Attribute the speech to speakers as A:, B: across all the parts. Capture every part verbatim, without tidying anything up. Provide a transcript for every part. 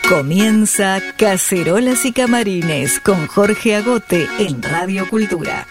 A: Comienza Cacerolas y Camarines con Jorge Agote en Radio Cultura.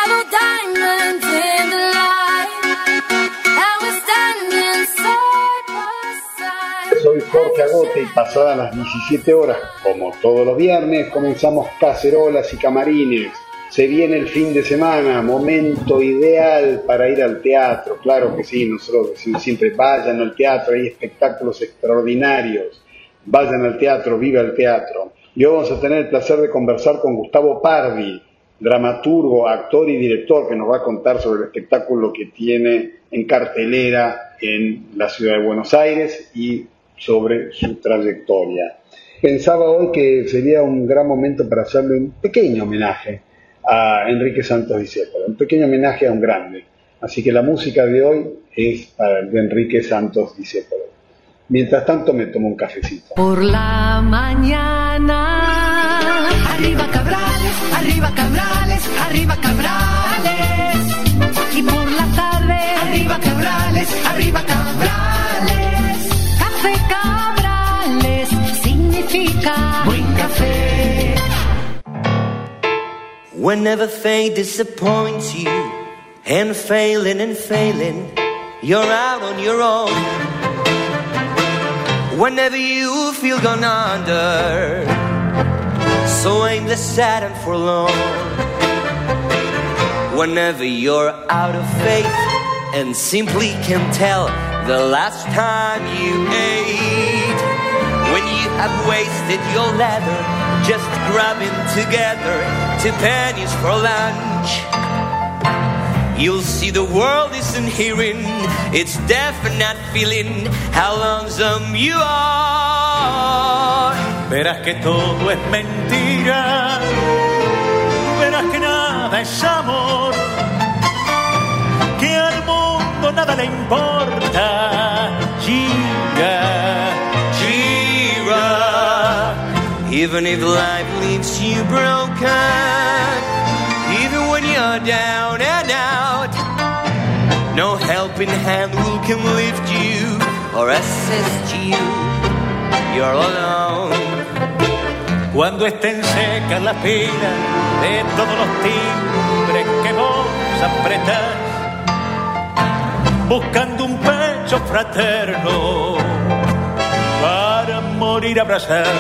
B: Soy Jorge Agote y pasadas las diecisiete horas, como todos los viernes, comenzamos Cacerolas y Camarines. Se viene el fin de semana, momento ideal para ir al teatro. Claro que sí, nosotros decimos siempre, vayan al teatro, hay espectáculos extraordinarios. Vayan al teatro, viva el teatro. Y hoy vamos a tener el placer de conversar con Gustavo Pardi, dramaturgo, actor y director, que nos va a contar sobre el espectáculo que tiene en cartelera en la ciudad de Buenos Aires y sobre su trayectoria. Pensaba hoy que sería un gran momento para hacerle un pequeño homenaje a Enrique Santos Discépolo, un pequeño homenaje a un grande. Así que la música de hoy es para el de Enrique Santos Discépolo. Mientras tanto me tomo un cafecito.
C: Por la mañana, arriba Cabrales, arriba Cabrales, arriba Cabrales. Y por la tarde, arriba Cabrales, arriba Cabrales. Café Cabrales significa buen café.
D: Whenever fate disappoints you, and failing and failing, you're out on your own. Whenever you feel gone under, so aimless, sad and forlorn. Whenever you're out of faith and simply can't tell the last time you ate. When you have wasted your leather just grabbing together two pennies for lunch. You'll see the world isn't hearing, it's deaf and not feeling how lonesome you are.
E: Verás que todo es mentira, verás que nada es amor, que al mundo nada le importa. Gira, gira.
D: Even if life leaves you broken, even when you're down and out, no helping hand will come lift you or assist you. You're alone.
E: Cuando estén secas las pilas de todos los timbres que vos apretás, buscando un pecho fraterno para morir abrazado.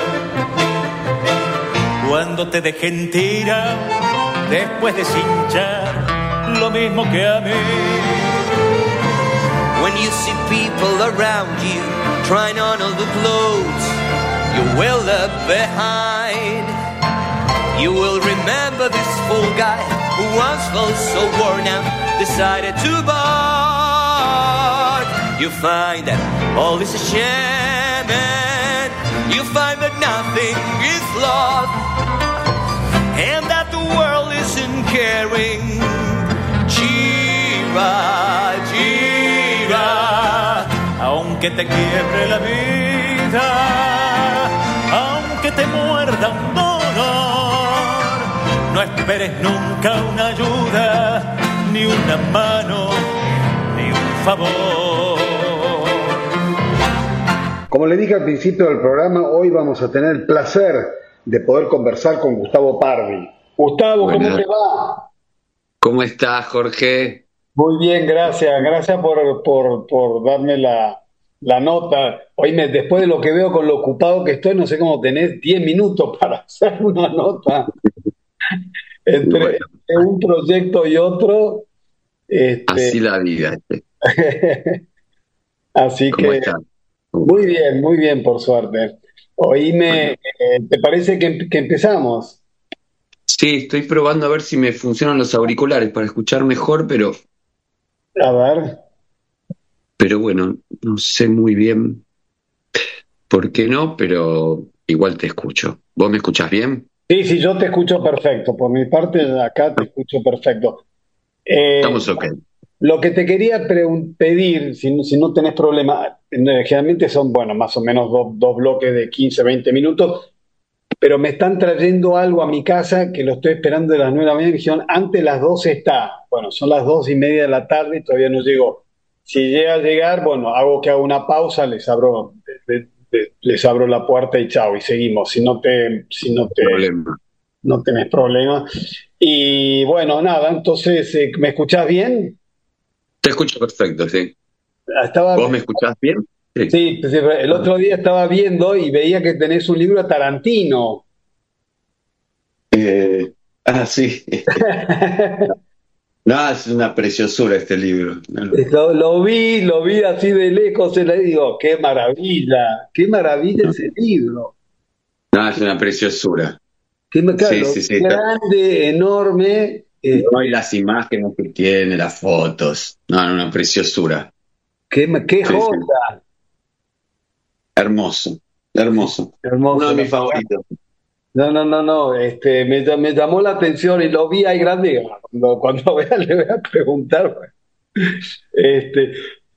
E: Cuando te dejen tirar después de cinchar lo mismo que a mí.
D: When you see people around you trying on all the clothes you will leave behind, you will remember this fool guy who once felt so worn out, decided to bark. You find that all is a sham, and you find that nothing is lost, and that the world isn't caring. Gira, gira.
E: Aunque te quiebre la vida, aunque te muerda un dolor, no esperes nunca una ayuda, ni una mano, ni un favor.
B: Como le dije al principio del programa, hoy vamos a tener el placer de poder conversar con Gustavo Pardi. Gustavo,
F: Buenas.
B: ¿Cómo te va?
F: ¿Cómo estás, Jorge?
B: Muy bien, gracias. Gracias por, por, por darme la, la nota. Oíme, después de lo que veo con lo ocupado que estoy, no sé cómo tenés diez minutos para hacer una nota. Entre, bueno. entre un proyecto y otro. Este...
F: Así la vida. Este.
B: Así
F: ¿Cómo
B: que
F: estás?
B: Muy bien, muy bien, por suerte. Oíme, eh, ¿te parece que, que empezamos?
F: Sí, estoy probando a ver si me funcionan los auriculares para escuchar mejor, pero...
B: A ver.
F: Pero bueno, no sé muy bien por qué no, pero igual te escucho. ¿Vos me escuchás bien?
B: Sí, sí, yo te escucho perfecto. Por mi parte, acá te escucho perfecto. Eh,
F: Estamos ok.
B: Lo que te quería pre- pedir, si, si no tenés problema, generalmente son, bueno, más o menos do, dos bloques de quince, veinte minutos, pero me están trayendo algo a mi casa que lo estoy esperando de las nueve de la mañana. Me dijeron, antes de las doce está. Bueno, son las dos y media de la tarde y todavía no llegó. Si llega a llegar, bueno, hago que haga una pausa, les abro de, de, les abro la puerta y chao, y seguimos, si no te, si no te,
F: Problema.
B: no tenés problema. Y bueno, nada, entonces, eh, ¿me escuchás bien?
F: Te escucho perfecto, sí.
B: Estaba,
F: ¿Vos me escuchás bien? Sí.
B: sí, el otro día estaba viendo y veía que tenés un libro a Tarantino.
F: Eh, ah, sí. No, es una preciosura este libro. No,
B: Lo, lo vi, lo vi así de lejos y le digo, qué maravilla, qué maravilla ese libro.
F: no, es una preciosura.
B: Qué, claro,
F: Sí, sí, sí.
B: grande, enorme. Eh,
F: No, y las imágenes que tiene, las fotos. No, no, una preciosura.
B: qué qué
F: Sí, sí.
B: joya.
F: Hermoso, hermoso.
B: Hermoso.
F: Uno de mis favoritos.
B: No, no, no, no, este, me, me llamó la atención y lo vi ahí grande. Cuando, cuando vea le voy a preguntar. Este,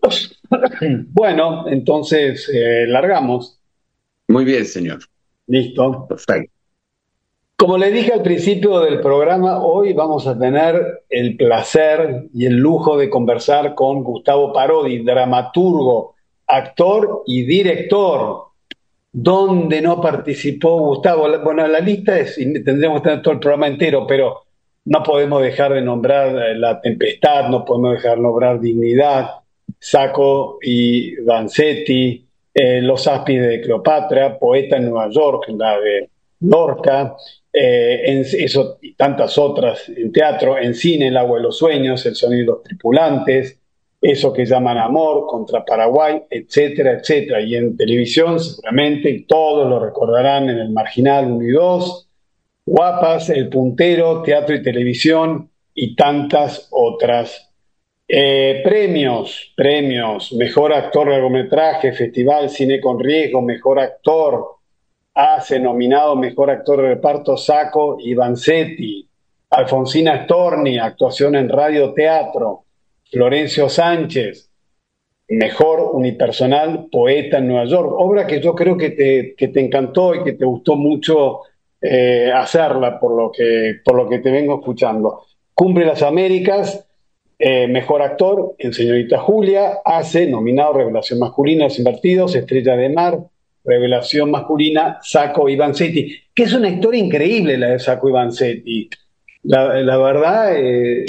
B: bueno, entonces eh, largamos.
F: Muy bien, señor.
B: Listo.
F: Perfecto.
B: Como le dije al principio del programa, hoy vamos a tener el placer y el lujo de conversar con Gustavo Parodi, dramaturgo, actor y director. ¿Dónde no participó Gustavo? Bueno, la lista es, tendríamos que tener todo el programa entero, pero no podemos dejar de nombrar La Tempestad, no podemos dejar de nombrar Dignidad, Sacco y Vanzetti, eh, Los Áspides de Cleopatra, Poeta en Nueva York, la de Lorca, eh, en eso y tantas otras en teatro, en cine, El agua de los sueños, El sonido de los tripulantes, Eso que llaman amor, Contra Paraguay, etcétera, etcétera. Y en televisión, seguramente, todos lo recordarán en El Marginal uno y dos, Guapas, El Puntero, Teatro y Televisión y tantas otras. Eh, premios, premios, Mejor Actor de Largometraje, Festival Cine con Riesgo, Mejor Actor, hace nominado Mejor Actor de Reparto Sacco y Vanzetti, Alfonsina Storni, actuación en radio teatro, Florencio Sánchez, Mejor Unipersonal, Poeta en Nueva York, obra que yo creo que te, que te encantó y que te gustó mucho eh, hacerla por lo, que, por lo que te vengo escuchando. Cumbre las Américas, eh, Mejor Actor en Señorita Julia, hace nominado Revelación Masculina, Los Invertidos, Estrella de Mar, Revelación Masculina, Sacco y Vanzetti, que es una historia increíble la de Sacco y Vanzetti. La, la verdad... Eh,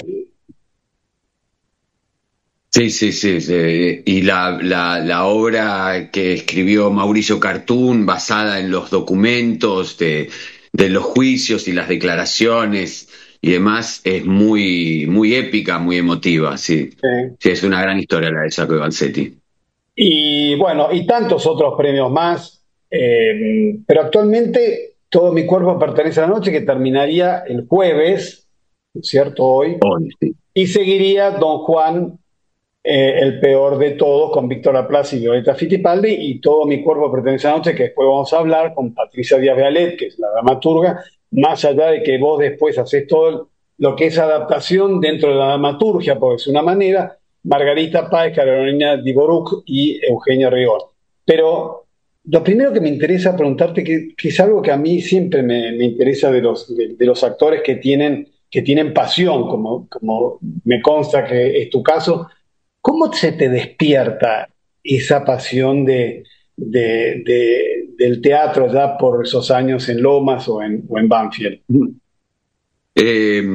F: Sí, sí, sí, sí. Y la, la, la obra que escribió Mauricio Cartún, basada en los documentos de, de los juicios y las declaraciones y demás, es muy, muy épica, muy emotiva, sí.
B: Sí.
F: Sí, es una gran historia la de Sacco y Vanzetti.
B: Y bueno, y tantos otros premios más, eh, pero actualmente Todo mi cuerpo pertenece a la noche, que terminaría el jueves, ¿cierto? Hoy,
F: Hoy, sí.
B: y seguiría Don Juan, eh, el peor de todos, con Víctor Laplace y Violeta Fittipaldi, y Todo mi cuerpo pertenece a la noche, que después vamos a hablar con Patricia Díaz Vialet, que es la dramaturga, más allá de que vos después haces todo lo que es adaptación dentro de la dramaturgia, porque es una manera, Margarita Páez, Carolina Dvoruk y Eugenia Rigón. Pero lo primero que me interesa preguntarte, que, que es algo que a mí siempre me, me interesa de los, de, de los actores que tienen, que tienen pasión, como, como me consta que es tu caso, ¿cómo se te despierta esa pasión de, de, de, del teatro ya por esos años en Lomas o en, o en Banfield?
F: Eh,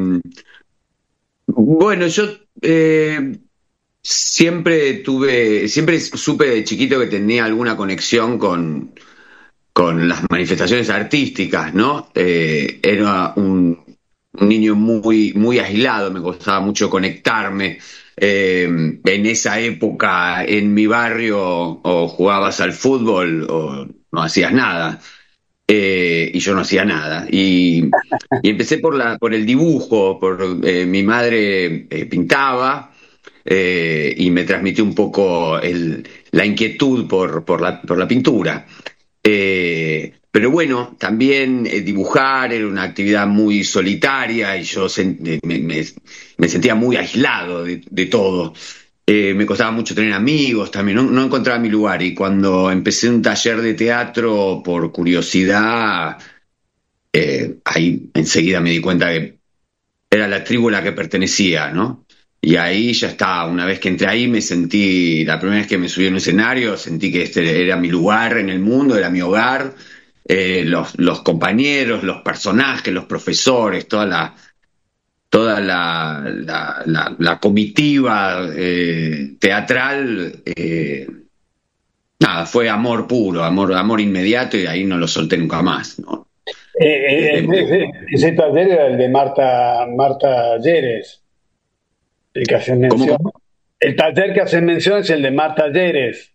F: bueno, yo eh, siempre tuve, siempre supe de chiquito que tenía alguna conexión con, con las manifestaciones artísticas, ¿no? Eh, era un, un niño muy, muy aislado, me costaba mucho conectarme. Eh, en esa época, en mi barrio, o jugabas al fútbol o no hacías nada. Eh, y yo no hacía nada. Y, y empecé por, la, por el dibujo, por eh, mi madre eh, pintaba eh, y me transmitió un poco el, la inquietud por, por, la, por la pintura. Eh, pero bueno, también eh, dibujar era una actividad muy solitaria y yo sen, me, me, me sentía muy aislado de, de todo. Eh, me costaba mucho tener amigos también, no, no encontraba mi lugar. Y cuando empecé un taller de teatro por curiosidad, eh, ahí enseguida me di cuenta que era la tribu a la que pertenecía, ¿no? y ahí ya está, una vez que entré ahí me sentí, la primera vez que me subí a un escenario, sentí que este era mi lugar en el mundo, era mi hogar, eh, los, los compañeros, los personajes, los profesores, toda la, toda la, la, la, la comitiva eh, teatral, eh, nada, fue amor puro, amor, amor inmediato, y de ahí no lo solté nunca más, ¿no?
B: Eh, eh, ese, ese taller era el de Marta, Marta Lleres, el que hacen mención.
F: ¿Cómo, cómo?
B: El taller que hacen mención es el de Marta Lleres.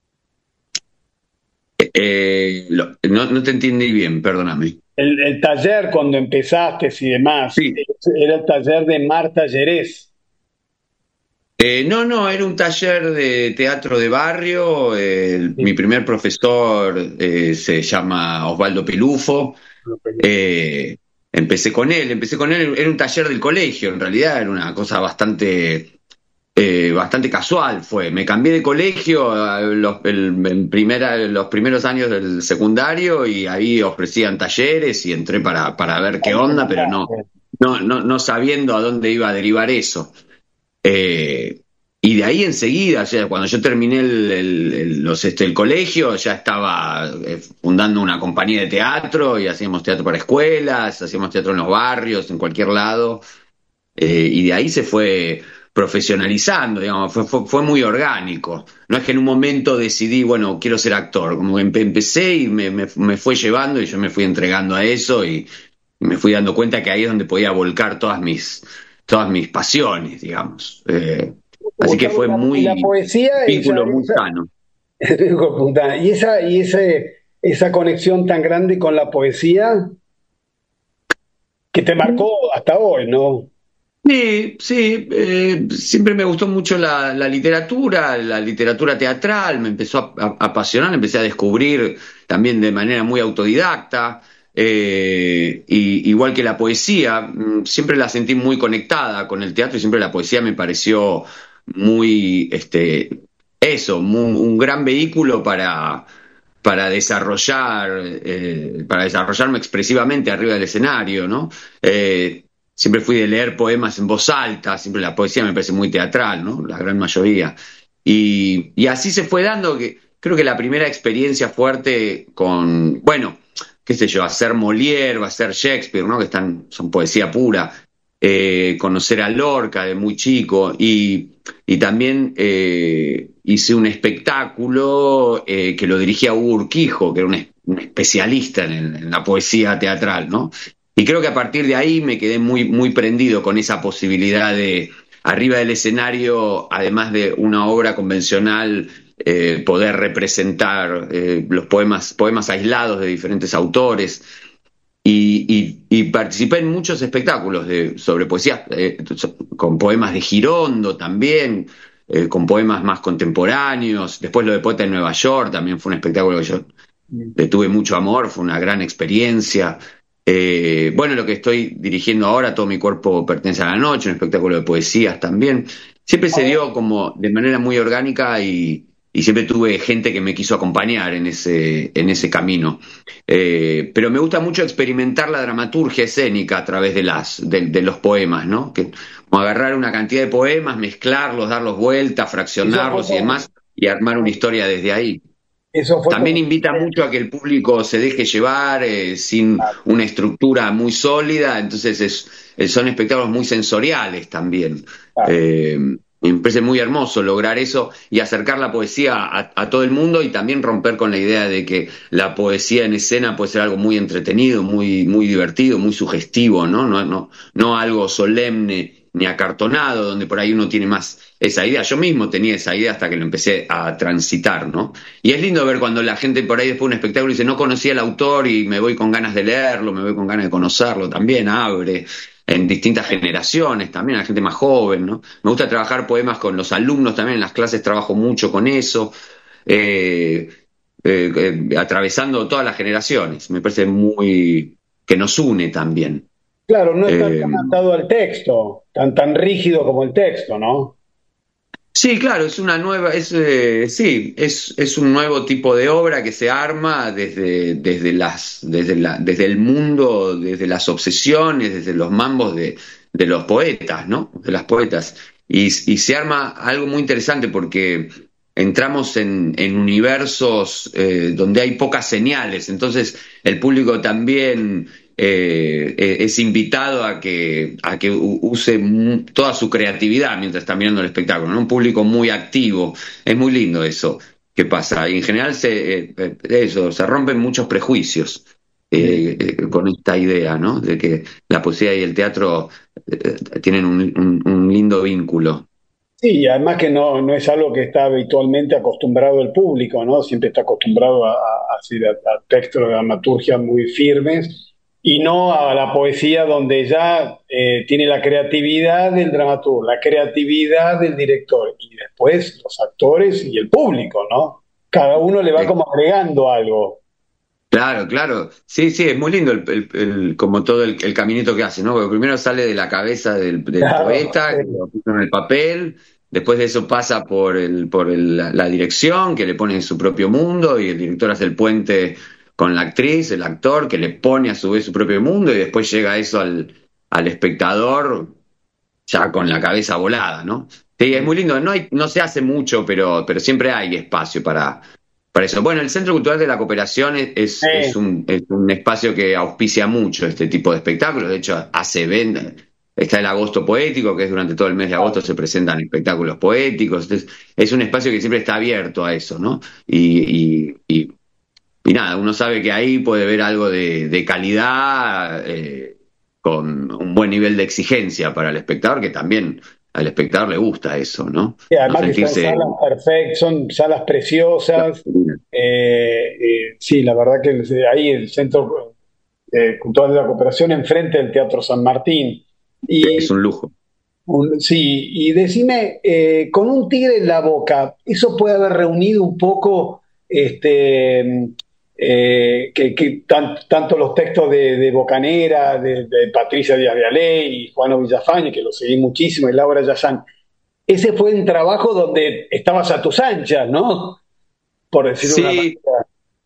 F: Eh, lo, no, no te entendí bien, perdóname.
B: El, el taller cuando empezaste y demás,
F: Sí.
B: era el taller de Marta Lleres.
F: Eh, no, no, era un taller de teatro de barrio. Eh,
B: Sí.
F: Mi primer profesor eh, se llama Osvaldo Pelufo. Eh, empecé con él, empecé con él, era un taller del colegio, en realidad era una cosa bastante, eh, bastante casual fue. Me cambié de colegio a los, el, en primera, los primeros años del secundario, y ahí ofrecían talleres y entré para, para ver qué onda, pero no, no, no, no sabiendo a dónde iba a derivar eso. Eh, y de ahí enseguida, o sea, cuando yo terminé el, el, el, los, este, el colegio, ya estaba eh, fundando una compañía de teatro, y hacíamos teatro para escuelas, hacíamos teatro en los barrios, en cualquier lado, eh, y de ahí se fue profesionalizando, digamos, fue, fue, fue muy orgánico. No es que en un momento decidí, bueno, quiero ser actor, como que empe- empecé y me, me, me fue llevando, y yo me fui entregando a eso, y, y me fui dando cuenta que ahí es donde podía volcar todas mis todas mis pasiones, digamos. Eh, así que fue muy,
B: Y la poesía,
F: un vínculo
B: esa-
F: muy
B: esa-
F: sano.
B: Hijo de puta. Y esa, y ese, esa conexión tan grande con la poesía que te marcó hasta hoy, ¿no?
F: Sí, sí, eh, siempre me gustó mucho la, la literatura, la literatura teatral, me empezó a, a- a apasionar, empecé a descubrir también de manera muy autodidacta, eh, y, igual que la poesía, mm, siempre la sentí muy conectada con el teatro, y siempre la poesía me pareció muy, este, eso, muy- un gran vehículo para, para desarrollar, eh, para desarrollarme expresivamente arriba del escenario, ¿no? Eh, Siempre fui de leer poemas en voz alta, siempre la poesía me parece muy teatral, ¿no? La gran mayoría. Y, y así se fue dando, que creo que la primera experiencia fuerte con, bueno, qué sé yo, hacer Molière, hacer Shakespeare, ¿no? Que están, son poesía pura. Eh, conocer a Lorca de muy chico, y, y también eh, hice un espectáculo eh, que lo dirigía Hugo Urquijo, que era un, es- un especialista en, el- en la poesía teatral, ¿no? Y creo que a partir de ahí me quedé muy, muy prendido con esa posibilidad de, arriba del escenario, además de una obra convencional, eh, poder representar eh, los poemas, poemas aislados de diferentes autores. Y, y- y participé en muchos espectáculos de, sobre poesía, eh, so- con poemas de Girondo también, eh, con poemas más contemporáneos. Después lo de Poeta en Nueva York también fue un espectáculo que yo le tuve mucho amor, fue una gran experiencia. Eh, bueno, lo que estoy dirigiendo ahora, Todo mi cuerpo pertenece a la noche, un espectáculo de poesías también. Siempre se dio como de manera muy orgánica, y, y siempre tuve gente que me quiso acompañar en ese, en ese camino. Eh, pero me gusta mucho experimentar la dramaturgia escénica a través de, las, de, de los poemas, ¿no? Que, como agarrar una cantidad de poemas, mezclarlos, darlos vueltas, fraccionarlos y demás, y armar una historia desde ahí.
B: Eso fue
F: También
B: como-
F: invita mucho a que el público se deje llevar, eh, sin una estructura muy sólida, entonces es, eh, son espectáculos muy sensoriales también.
B: Claro.
F: Eh, me parece muy hermoso lograr eso y acercar la poesía a, a todo el mundo, y también romper con la idea de que la poesía en escena puede ser algo muy entretenido, muy, muy divertido, muy sugestivo, ¿no? No, no, no algo solemne ni acartonado, donde por ahí uno tiene más esa idea. Yo mismo tenía esa idea hasta que lo empecé a transitar, ¿no? Y es lindo ver cuando la gente por ahí después de un espectáculo dice, no conocía al autor y me voy con ganas de leerlo, me voy con ganas de conocerlo, también abre en distintas generaciones, también a la gente más joven, ¿no? Me gusta trabajar poemas con los alumnos también, en las clases trabajo mucho con eso, eh, eh, eh, atravesando todas las generaciones, me parece muy, que nos une también.
B: Claro, no está
F: Eh,
B: tan atado al texto, tan, tan rígido como el texto, ¿no?
F: Sí, claro, es una nueva, es, eh, sí, es, es un nuevo tipo de obra que se arma desde, desde las, desde la, desde el mundo, desde las obsesiones, desde los mambos de, de los poetas, ¿no? De las poetas. y, y se arma algo muy interesante porque entramos en, en universos eh, donde hay pocas señales, entonces el público también eh, es invitado a que, a que use toda su creatividad mientras está mirando el espectáculo, ¿no? Un público muy activo, es muy lindo eso que pasa, y en general se, eh, eso, se rompen muchos prejuicios eh, eh, con esta idea, ¿no? De que la poesía y el teatro eh, tienen un, un, un lindo vínculo.
B: Sí, y además que no, no es algo que está habitualmente acostumbrado el público, ¿no? Siempre está acostumbrado a, a, a, a textos de dramaturgia muy firmes y no a la poesía donde ya eh, tiene la creatividad del dramaturgo, la creatividad del director y después los actores y el público, ¿no? Cada uno le va como agregando algo.
F: Claro, claro. Sí, sí, es muy lindo el, el, el, como todo el, el caminito que hace, ¿no? Porque primero sale de la cabeza del, del claro, poeta, sí. Que lo puso en el papel, después de eso pasa por el, por el, la, la dirección, que le pone en su propio mundo, y el director hace el puente con la actriz, el actor, que le pone a su vez su propio mundo, y después llega eso al, al espectador ya con la cabeza volada, ¿no? Sí, es muy lindo. No hay, no se hace mucho, pero, pero siempre hay espacio para... Para eso. Bueno, el Centro Cultural de la Cooperación es, es, sí. es, un, es un espacio que auspicia mucho este tipo de espectáculos. De hecho, hace venta. Está el Agosto Poético, que es durante todo el mes de agosto se presentan espectáculos poéticos. Entonces, es un espacio que siempre está abierto a eso, ¿no? Y, y, y, y nada, uno sabe que ahí puede ver algo de, de calidad, eh, con un buen nivel de exigencia para el espectador, que también... al espectador le gusta eso, ¿no?
B: Sí, además no sentirse... que son salas perfectas, son salas preciosas. Eh, eh, sí, la verdad que ahí el Centro eh, Cultural de la Cooperación enfrente del Teatro San Martín. Y,
F: es un lujo.
B: Un, sí, y decime, eh, con un tigre en la boca, ¿eso puede haber reunido un poco este... Eh, que, que tan, tanto los textos de, de Bocanera, de, de Patricia Díaz de Aley y Juano Villafañe, que lo seguí muchísimo, y Laura Yazán, ese fue un trabajo donde estabas a tus anchas, ¿no? Por decirlo
F: sí.
B: de una manera.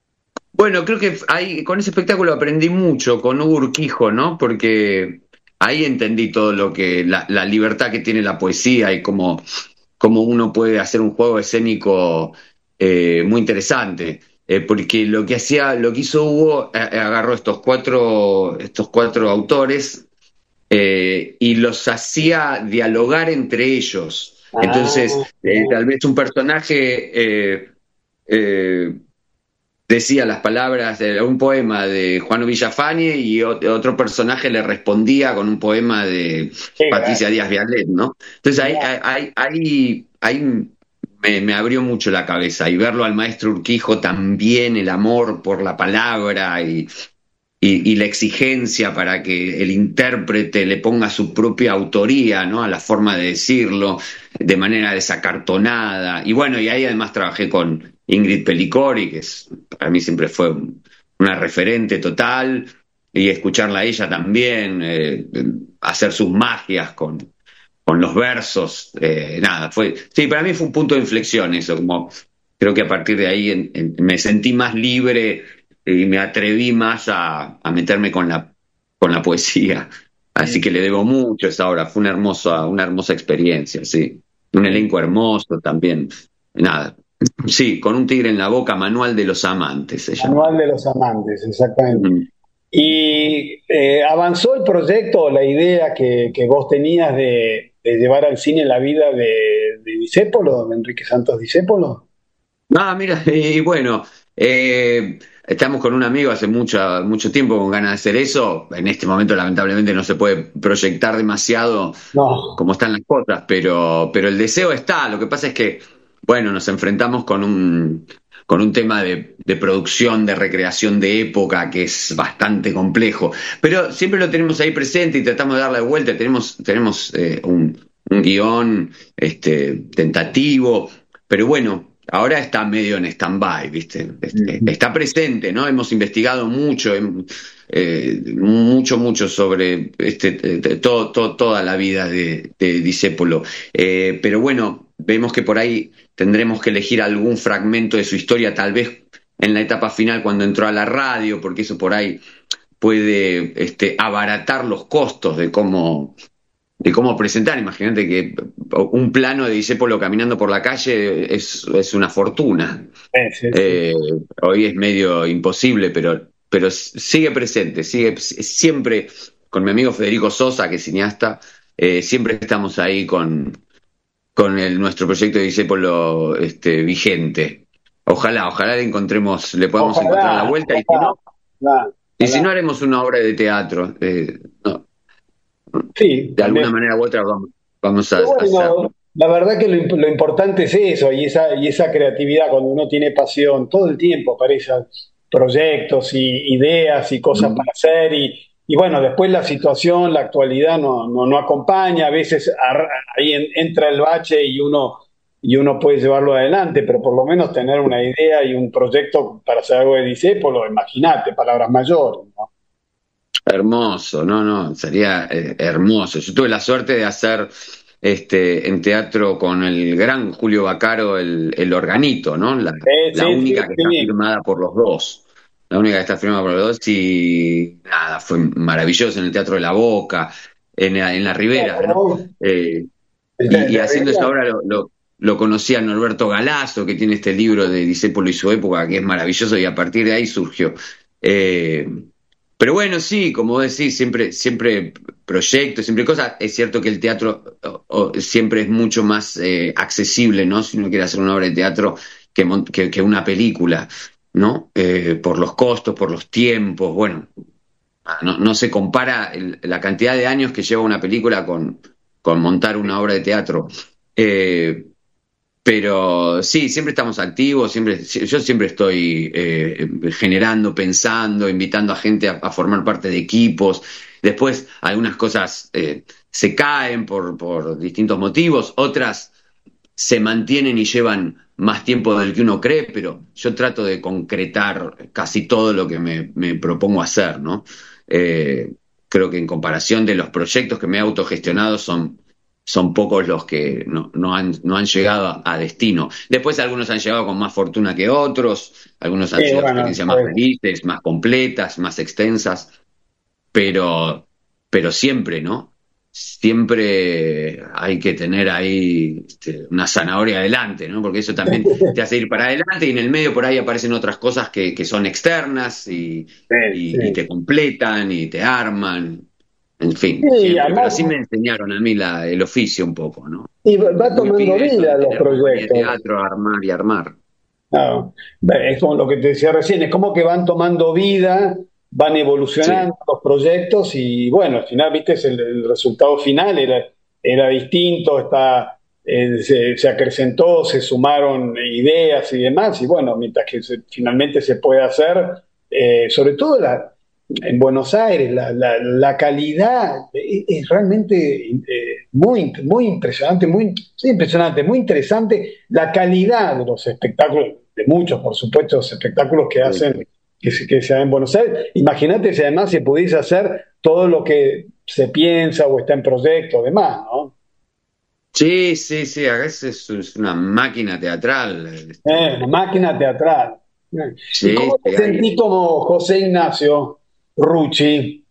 F: Bueno, creo que ahí, con ese espectáculo aprendí mucho, con Hugo Urquijo, ¿no? Porque ahí entendí todo lo que, la, la libertad que tiene la poesía y cómo, cómo uno puede hacer un juego escénico eh, muy interesante. Eh, porque lo que hacía, lo que hizo Hugo, eh, agarró estos cuatro, estos cuatro autores eh, y los hacía dialogar entre ellos. Ah, Entonces, eh, tal vez un personaje eh, eh, decía las palabras de un poema de Juano Villafañe y otro personaje le respondía con un poema de sí, Patricia Díaz de Aley, ¿no? Entonces ahí, ahí, ahí, ahí Me, me abrió mucho la cabeza, y verlo al maestro Urquijo también, el amor por la palabra y, y, y la exigencia para que el intérprete le ponga su propia autoría, ¿no? A la forma de decirlo, de manera desacartonada. Y bueno, y ahí además trabajé con Ingrid Pellicori, que es, para mí siempre fue una referente total, y escucharla a ella también, eh, hacer sus magias con... con los versos, eh, nada, fue, sí, para mí fue un punto de inflexión eso, como creo que a partir de ahí en, en, me sentí más libre y me atreví más a, a meterme con la, con la poesía, así que le debo mucho esa obra, fue una hermosa, una hermosa experiencia, sí, un elenco hermoso también, nada, sí, con un tigre en la boca, Manual de los Amantes se llama.
B: Manual de los Amantes, exactamente. Mm. Y eh, avanzó el proyecto, la idea que, que vos tenías de, de llevar al cine la vida de, de Discépolo, de Enrique Santos Discépolo.
F: Ah, mira, y bueno, eh, estamos con un amigo hace mucho, mucho tiempo con ganas de hacer eso. En este momento, lamentablemente, no se puede proyectar demasiado no. Como están las cosas, pero, pero el deseo está. Lo que pasa es que, bueno, nos enfrentamos con un... con un tema de, de producción, de recreación de época que es bastante complejo, pero siempre lo tenemos ahí presente y tratamos de darle vuelta. Tenemos, tenemos eh, un, un guión este, tentativo, pero bueno, ahora está medio en stand-by, ¿viste? Este, mm-hmm. Está presente, ¿no? Hemos investigado mucho, eh, mucho, mucho sobre este, eh, todo, todo, toda la vida de, de Discépolo, eh, pero bueno, vemos que por ahí tendremos que elegir algún fragmento de su historia, tal vez en la etapa final cuando entró a la radio, porque eso por ahí puede este, abaratar los costos de cómo, de cómo presentar. Imagínate que un plano de Discépolo caminando por la calle es, es una fortuna.
G: Sí, sí, sí.
F: Eh, hoy es medio imposible, pero, pero sigue presente, sigue siempre con mi amigo Federico Sosa, que es cineasta, eh, siempre estamos ahí con, con el, nuestro proyecto de Discépolo este, vigente. Ojalá, ojalá le encontremos, le podamos
G: Ojalá,
F: encontrar la vuelta, y si no,
G: ojalá,
F: y si
G: ojalá.
F: no haremos una obra de teatro, eh, no,
G: Sí,
F: de alguna
G: también.
F: manera u otra vamos, vamos a,
G: Pero
F: a hacerlo.
G: bueno, la verdad que lo, imp- lo importante es eso, y esa, y esa creatividad, cuando uno tiene pasión, todo el tiempo aparecen proyectos y ideas y cosas
F: Mm.
G: para hacer, y, y bueno, después la situación, la actualidad no, no, no acompaña, a veces ar- ahí en- entra el bache y uno, y uno puede llevarlo adelante, pero por lo menos tener una idea y un proyecto para hacer algo de discípulo, imagínate, palabras mayores, ¿no?
F: Hermoso, no, no, sería eh, hermoso. Yo tuve la suerte de hacer este en teatro con el gran Julio Baccaro el, el Organito, ¿no? La,
G: Eh,
F: la
G: sí, sí,
F: única que está
G: sí.
F: firmada por los dos. La única que está firmada por los dos y nada, fue maravilloso en el Teatro de la Boca, en, la- en la Ribera, ¿no? Eh,
G: El de-
F: y, y
G: de
F: haciendo esa
G: Rivera.
F: obra lo, lo, lo conocí a Norberto Galazo, que tiene este libro de Discépolo y su época, que es maravilloso, y a partir de ahí surgió. Eh, pero bueno, sí, como vos decís, siempre, siempre proyectos, siempre cosas. Es cierto que el teatro o, o, siempre es mucho más eh, accesible, ¿no? Si uno quiere hacer una obra de teatro que, mon- que, que una película, ¿no? Eh, por los costos, por los tiempos, bueno, no, no se compara el- la cantidad de años que lleva una película con, con montar una obra de teatro. Eh, pero sí, siempre estamos activos, siempre, yo siempre estoy eh, generando, pensando, invitando a gente a, a formar parte de equipos. Después algunas cosas eh, se caen por, por distintos motivos, otras se mantienen y llevan más tiempo del que uno cree, pero yo trato de concretar casi todo lo que me, me propongo hacer, ¿no? Eh, creo que en comparación de los proyectos que me he autogestionado son, son pocos los que no, no han, no han llegado a, a destino. Después algunos han llegado con más fortuna que otros, algunos han
G: Sí,
F: sido
G: bueno,
F: experiencias más
G: pues,
F: felices, más completas, más extensas, pero, pero siempre, ¿no? Siempre hay que tener ahí este, una zanahoria adelante, ¿no? Porque eso también te hace ir para adelante y en el medio por ahí aparecen otras cosas que, que son externas y,
G: sí,
F: y, y
G: sí.
F: te completan y te arman, en fin,
G: Sí,
F: siempre. Pero
G: además,
F: así me enseñaron a mí la, el oficio un poco, ¿no?
G: y va va
F: Muy
G: tomando
F: pibe, eso
G: vida
F: de
G: los
F: tener compañía de
G: proyectos.
F: teatro, armar y armar.
G: Claro. Es como lo que te decía recién, es como que van tomando vida, van
F: Sí,
G: evolucionando los proyectos y bueno, al final, viste, es el, el resultado final era, era distinto, está, eh, se, se acrecentó, se sumaron ideas y demás y bueno, mientras que se- finalmente se puede hacer, eh, sobre todo la, en Buenos Aires, la, la, la calidad es, es realmente eh, muy, muy impresionante, muy sí, impresionante, muy interesante la calidad de los espectáculos, de muchos, por supuesto, los espectáculos que
F: sí,
G: hacen, que se, que se dan en Buenos Aires. Imagínate si además se pudiese hacer todo lo que se piensa o está en proyecto, demás, ¿no?
F: sí, sí, sí, a veces es una máquina teatral.
G: Eh,
F: Este,
G: una máquina teatral. Eh. ¿Y
F: sí,
G: cómo te
F: sí, hay.
G: sentís como José Ignacio Rucci?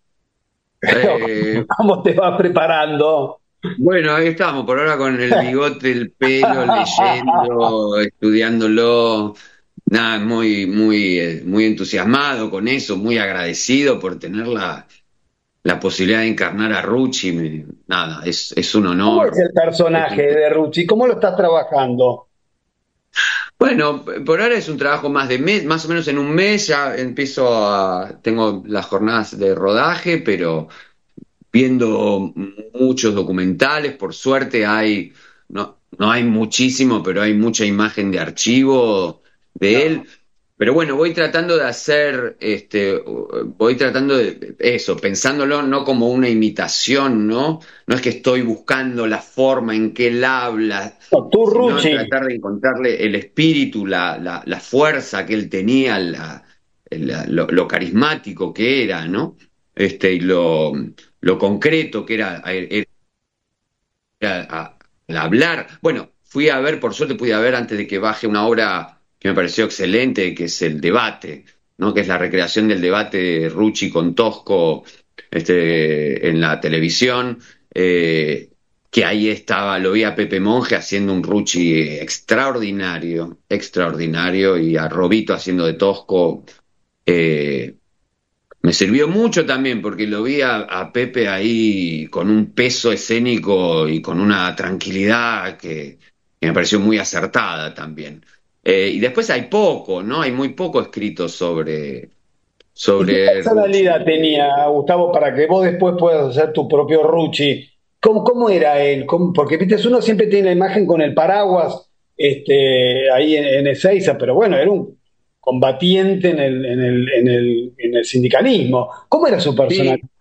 F: Eh,
G: ¿Cómo te vas preparando?
F: Bueno, ahí estamos, por ahora con el bigote, el pelo, leyendo, estudiándolo, nada, muy, muy, eh, muy entusiasmado con eso, muy agradecido por tener la, la posibilidad de encarnar a Rucci, me- nada, es, es un
G: ¿Cómo es
F: honor.
G: el personaje de Rucci? ¿Cómo lo estás trabajando?
F: Bueno, por ahora es un trabajo más de mes, más o menos en un mes ya empiezo a, tengo las jornadas de rodaje, pero viendo muchos documentales, por suerte hay, no, no hay muchísimo, pero hay mucha imagen de archivo de él. Pero bueno, voy tratando de hacer, este, voy tratando de eso, pensándolo no como una imitación, ¿no? No es que estoy buscando la forma en que él habla,
G: No, tú,
F: sino
G: Rucci.
F: tratar de encontrarle el espíritu, la, la, la fuerza que él tenía, la, la- lo, lo carismático que era, ¿no? Este, y lo, lo concreto que era, era a- al hablar. Bueno, fui a ver, por suerte pude ver antes de que baje una obra que me pareció excelente, que es El Debate, ¿no? Que es la recreación del debate de Rucci con Tosco este, en la televisión. eh, que ahí estaba, lo vi a Pepe Monge haciendo un Rucci extraordinario, extraordinario, y a Robito haciendo de Tosco. Eh, me sirvió mucho también porque lo vi a, a Pepe ahí con un peso escénico y con una tranquilidad que, que me pareció muy acertada también. Eh, y después hay poco, ¿no? Hay muy poco escrito sobre,
G: ¿Y qué
F: sobre
G: personalidad
F: Rucci.
G: tenía Gustavo para que vos después puedas hacer tu propio Rucci? ¿Cómo, cómo era él? ¿Cómo- porque viste, uno siempre tiene la imagen con el paraguas este, ahí en, en Ezeiza, pero bueno, era un combatiente en el, en el, en el, en el sindicalismo. ¿Cómo era su personalidad?
F: Sí,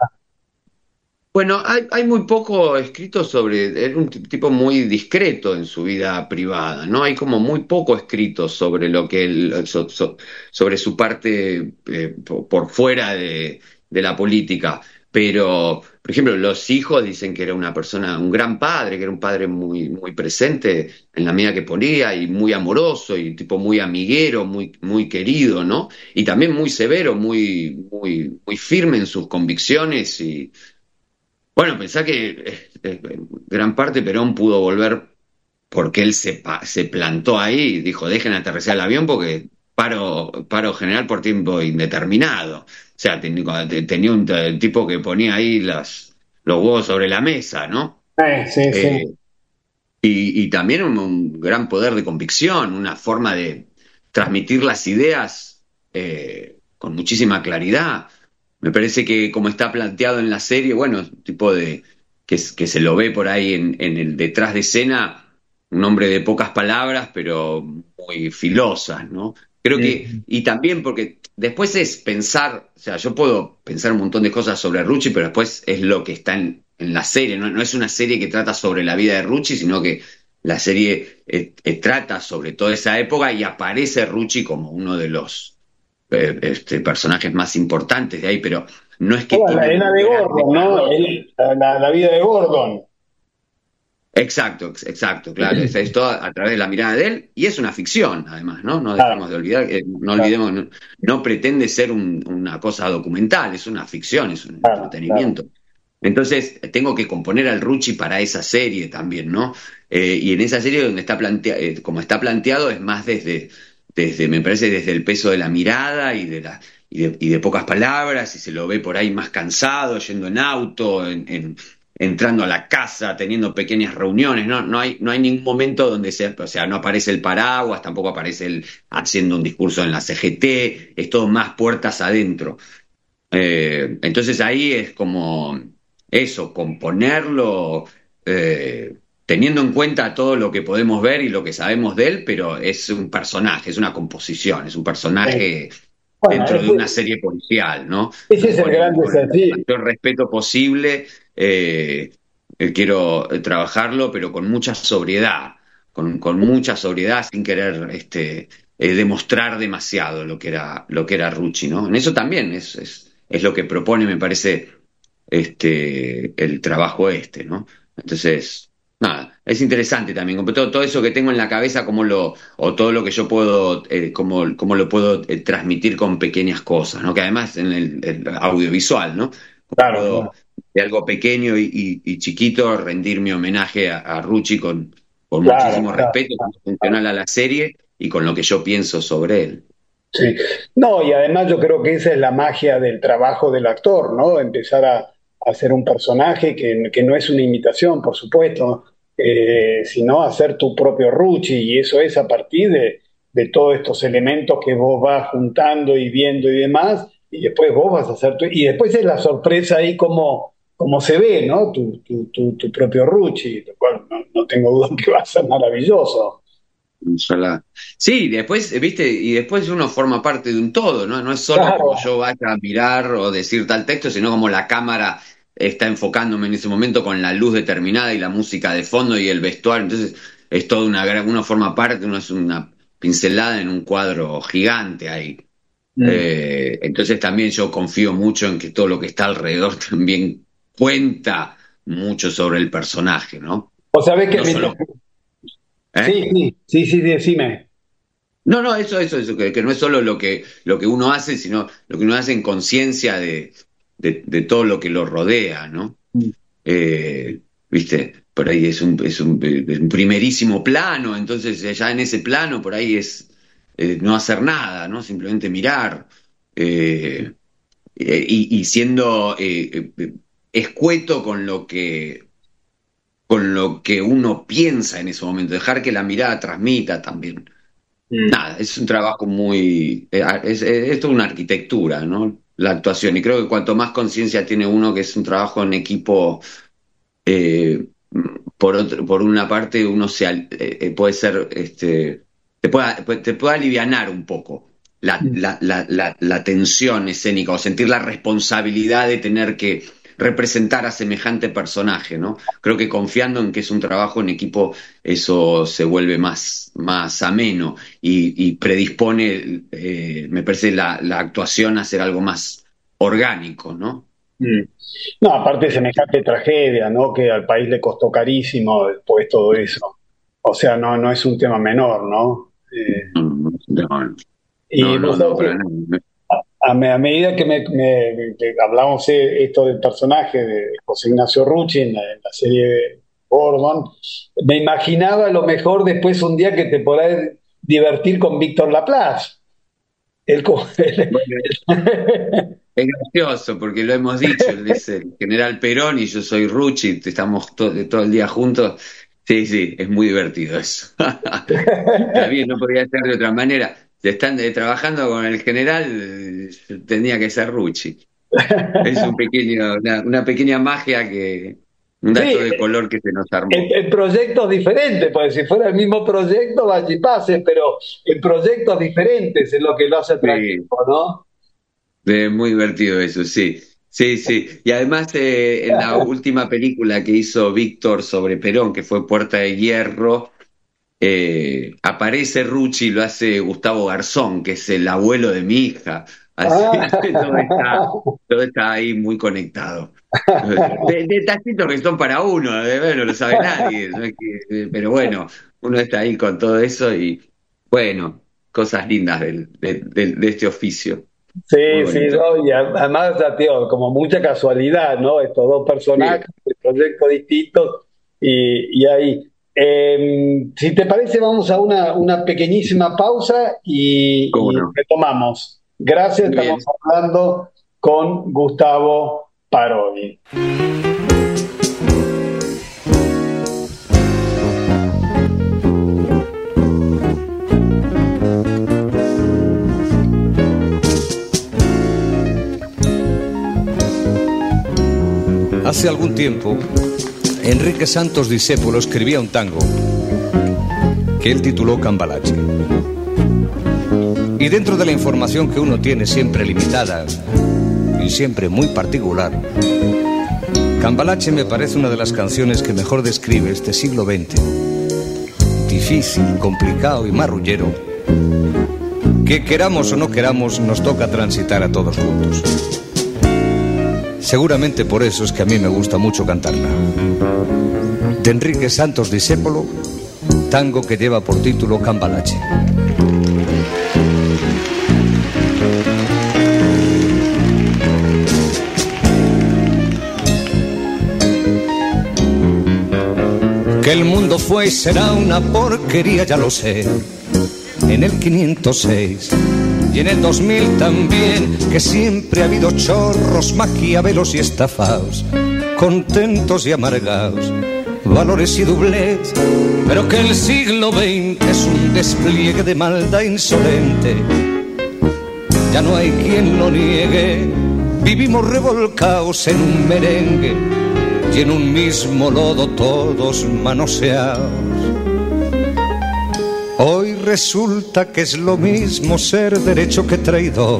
F: bueno, hay, hay muy poco escrito sobre, era un t- tipo muy discreto en su vida privada, ¿no? Hay como muy poco escrito sobre lo que él, so- so- sobre su parte eh, po- por fuera de, de la política. Pero, por ejemplo, los hijos dicen que era una persona, un gran padre, que era un padre muy, muy presente en la medida que podía y muy amoroso y tipo muy amiguero, muy, muy querido, ¿no? Y también muy severo, muy, muy, muy firme en sus convicciones y bueno, pensá que eh, eh, gran parte Perón pudo volver porque él se, pa- se plantó ahí y dijo, dejen aterrizar el avión porque paro, paro general por tiempo indeterminado. O sea, ten- te- tenía un t- tipo que ponía ahí las, los huevos sobre la mesa, ¿no?
G: Eh, sí, sí.
F: Eh, y, y también un, un gran poder de convicción, una forma de transmitir las ideas eh, con muchísima claridad. Me parece que como está planteado en la serie, bueno, es un tipo de que, s- que se lo ve por ahí en, en el detrás de escena, un hombre de pocas palabras, pero muy filosas, ¿no? Creo que,
G: Mm.
F: y también porque después es pensar, o sea, yo puedo pensar un montón de cosas sobre Rucci, pero después es lo que está en, en la serie, ¿no? No es una serie que trata sobre la vida de Rucci, sino que la serie eh, eh, trata sobre toda esa época y aparece Rucci como uno de los eh, este, personajes más importantes de ahí, pero no es que
G: Toda la,
F: tiene
G: era
F: un
G: de
F: gran
G: Gordon, ¿no?
F: desarrollo.
G: El- la, la vida de Gordon.
F: Exacto, ex- exacto, claro. Es, es todo a través de la mirada de él y es una ficción, además, ¿no? No
G: Claro,
F: dejemos de olvidar, eh, no
G: claro,
F: olvidemos, no, no pretende ser un- una cosa documental, es una ficción, es un
G: claro, claro.
F: entretenimiento. Entonces, tengo que componer al Rucci para esa serie también, ¿no? Eh, y en esa serie donde está planteado, como está planteado, es más desde, desde, me parece, desde el peso de la mirada y de la, y de, y de pocas palabras, y se lo ve por ahí más cansado, yendo en auto, en, en- entrando a la casa, teniendo pequeñas reuniones, ¿no? No hay, no hay ningún momento donde se, o sea, no aparece el paraguas, tampoco aparece él haciendo un discurso en la C G T, es todo más puertas adentro. Eh, entonces ahí es como eso, componerlo, eh, teniendo en cuenta todo lo que podemos ver y lo que sabemos de él, pero es un personaje, es una composición, es un
G: Sí.
F: personaje
G: Bueno,
F: dentro de una
G: ese,
F: serie policial, ¿no?
G: ese es el
F: Con el,
G: gran
F: con el
G: desafío.
F: mayor respeto posible, eh, eh, quiero eh, trabajarlo, pero con mucha sobriedad, con, con mucha sobriedad, sin querer este, eh, demostrar demasiado lo que era, lo que era Rucci, ¿no? En eso también es, es, es lo que propone, me parece, este, el trabajo este, ¿no? Entonces, nada, es interesante también, como todo, todo eso que tengo en la cabeza, cómo lo, o todo lo que yo puedo, eh, cómo, cómo lo puedo eh, transmitir con pequeñas cosas, ¿no? Que además en el, el audiovisual, ¿no? Cómo
G: Claro,
F: puedo
G: claro,
F: de algo pequeño y, y- y chiquito rendir mi homenaje a, a Rucci con, con
G: claro,
F: muchísimo
G: claro,
F: respeto,
G: claro,
F: como
G: claro.
F: funcional a la serie y con lo que yo pienso sobre él.
G: Sí. No, y además yo creo que esa es la magia del trabajo del actor, ¿no? Empezar a, a hacer un personaje que, que no es una imitación, por supuesto, eh, sino hacer tu propio Rucci, y eso es a partir de, de todos estos elementos que vos vas juntando y viendo y demás, y después vos vas a hacer tu, y después es la sorpresa ahí como, como se ve, ¿no? Tu, tu, tu, tu propio Rucci, lo cual no, no tengo duda que va a ser maravilloso.
F: Ojalá. Sí, después, eh, viste, y después uno forma parte de un todo, ¿no? No es solo como
G: Claro.
F: yo vaya a mirar o decir tal texto, sino como la cámara está enfocándome en ese momento con la luz determinada y la música de fondo y el vestuario. Entonces, es toda una gran, uno forma parte, uno es una pincelada en un cuadro gigante ahí.
G: Mm.
F: Eh, entonces también yo confío mucho en que todo lo que está alrededor también cuenta mucho sobre el personaje, ¿no?
G: Vos sabés que
F: No
G: me...
F: solo, ¿eh?
G: Sí, sí, sí, sí, decime.
F: No, no, eso, eso, eso, que, que no es solo lo que, lo que uno hace, sino lo que uno hace en conciencia de, de, de todo lo que lo rodea, ¿no? eh, ¿viste? Por ahí es un, es un, un primerísimo plano, entonces ya en ese plano por ahí es eh, no hacer nada, ¿no? Simplemente mirar. Eh, y, y siendo eh, eh, escueto con lo que con lo que uno piensa en ese momento, dejar que la mirada transmita también. Mm. Nada, es un trabajo muy... Eh, es, es, esto es una arquitectura, ¿no? La actuación, y creo que cuanto más conciencia tiene uno que es un trabajo en equipo, eh, por otro, por una parte uno se eh, puede ser, este, te puede, te puede alivianar un poco la, mm. la, la, la, la tensión escénica o sentir la responsabilidad de tener que representar a semejante personaje, ¿no? Creo que confiando en que es un trabajo en equipo, eso se vuelve más, más ameno y, y predispone, eh, me parece, la, la actuación a ser algo más orgánico, ¿no?
G: Mm. No, aparte de semejante tragedia, ¿no? Que al país le costó carísimo después todo eso. O sea, no, no es un tema menor, ¿no? Eh,
F: no, no, no,
G: y
F: no, no, no, para
G: nada.
F: nada.
G: A, a medida que, me, me, que hablamos esto del personaje de José Ignacio Rucci en la, en la serie de Gordon, me imaginaba a lo mejor después un día que te podrás divertir con Víctor Laplace. El, el,
F: bueno, es gracioso porque lo hemos dicho, él es el general Perón y yo soy Rucci, estamos to, todo el día juntos. Sí, sí, es muy divertido eso. Está bien, no podría ser de otra manera. Si están eh, trabajando con el general, eh, tenía que ser Rucci. Es un pequeño, una, una pequeña magia que, un dato sí, de color que se nos armó.
G: El, el proyecto es diferente, porque si fuera el mismo proyecto, vaya y pase, pero el proyecto es diferente, es lo que lo hace atractivo, sí. ¿No?
F: Eh, muy divertido eso, sí. Sí, sí. Y además, eh, en la última película que hizo Víctor sobre Perón, que fue Puerta de Hierro, Eh, aparece Rucci, lo hace Gustavo Garzón, que es el abuelo de mi hija. Así ah. que todo está, todo está ahí muy conectado. De, detallitos que son para uno, de ver, no lo sabe nadie. ¿No? Que, pero bueno, uno está ahí con todo eso y, bueno, cosas lindas del, de, de, de este oficio.
G: Sí, sí, no, y además, tío, como mucha casualidad, ¿no? Estos dos personajes, sí. Proyectos distintos, y, y ahí. Eh, si te parece, vamos a una, una pequeñísima pausa y, y no? retomamos. Gracias, Muy estamos bien. hablando con Gustavo Parodi.
H: Hace algún tiempo, Enrique Santos Discépolo escribía un tango que él tituló Cambalache. Y dentro de la información que uno tiene siempre limitada y siempre muy particular, Cambalache me parece una de las canciones que mejor describe este siglo veinte, difícil, complicado y marrullero, que queramos o no queramos nos toca transitar a todos juntos. Seguramente por eso es que a mí me gusta mucho cantarla. De Enrique Santos Discépolo, tango que lleva por título Cambalache. Que el mundo fue y será una porquería, ya lo sé. En el quinientos seis y en el dos mil también, que siempre ha habido chorros, maquiavelos y estafados, contentos y amargados, valores y doblez, pero que el siglo veinte es un despliegue de maldad insolente. Ya no hay quien lo niegue, vivimos revolcados en un merengue y en un mismo lodo todos manoseados. Hoy resulta que es lo mismo ser derecho que traidor,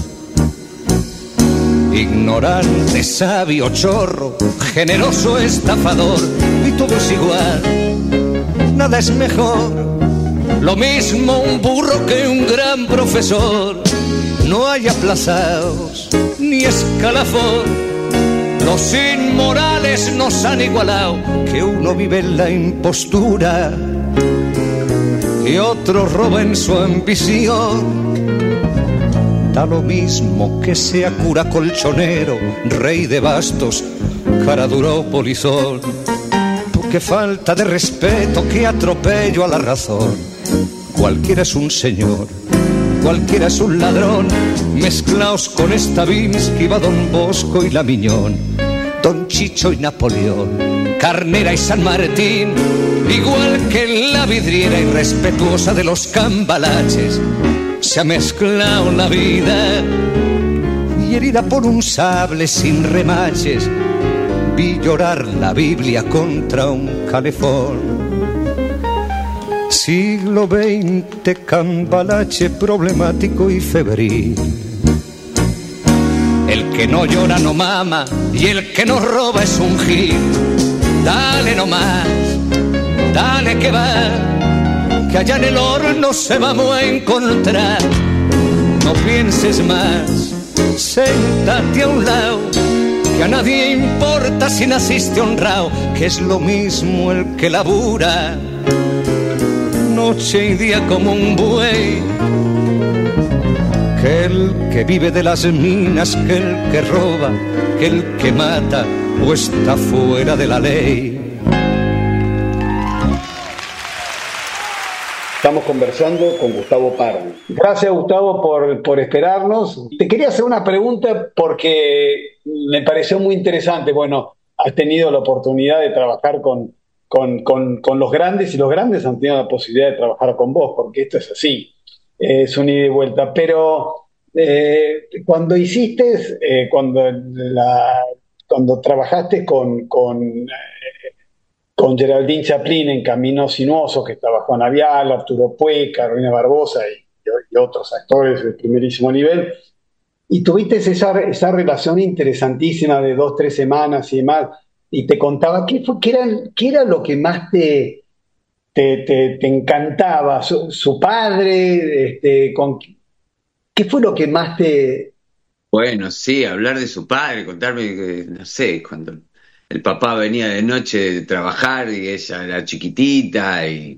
H: ignorante, sabio, chorro, generoso, estafador, y todo es igual, nada es mejor, lo mismo un burro que un gran profesor. No hay aplazados ni escalafón, los inmorales nos han igualado, que uno vive en la impostura y otro roba en su ambición. Da lo mismo que sea cura colchonero, rey de bastos, cara duro polizón. Qué falta de respeto, qué atropello a la razón. Cualquiera es un señor, cualquiera es un ladrón. Mezclaos con Stravinsky, va Don Bosco y la Miñón, Don Chicho y Napoleón, Carnera y San Martín. Igual que la vidriera irrespetuosa de los cambalaches, se ha mezclado la vida, y herida por un sable sin remaches, vi llorar la Biblia contra un calefón. Siglo veinte, cambalache problemático y febril. El que no llora no mama y el que no roba es un gil. Dale nomás, dale que va, que allá en el horno se vamos a encontrar. No pienses más, séntate a un lado, que a nadie importa si naciste honrado, que es lo mismo el que labura noche y día como un buey, que el que vive de las minas, que el que roba, que el que mata o está fuera de la ley.
B: Estamos conversando con Gustavo Parra.
G: Gracias, Gustavo, por, por esperarnos. Te quería hacer una pregunta porque me pareció muy interesante. Bueno, has tenido la oportunidad de trabajar con, con, con, con los grandes, y los grandes han tenido la posibilidad de trabajar con vos, porque esto es así, es un ida y vuelta. Pero eh, cuando hiciste, eh, cuando, la, cuando trabajaste con... con eh, con Geraldine Chaplin en Caminos Sinuosos, que estaba Juan Avial, Arturo Puig, Carolina Barbosa y, y otros actores de primerísimo nivel, y tuviste esa, esa relación interesantísima de dos, tres semanas y demás, y te contaba qué, fue, qué, era, qué era lo que más te, te, te, te encantaba, su, su padre, este, con, ¿qué fue lo que más te...
F: Bueno, sí, hablar de su padre, contarme, que, no sé, cuando... el papá venía de noche de trabajar y ella era chiquitita y,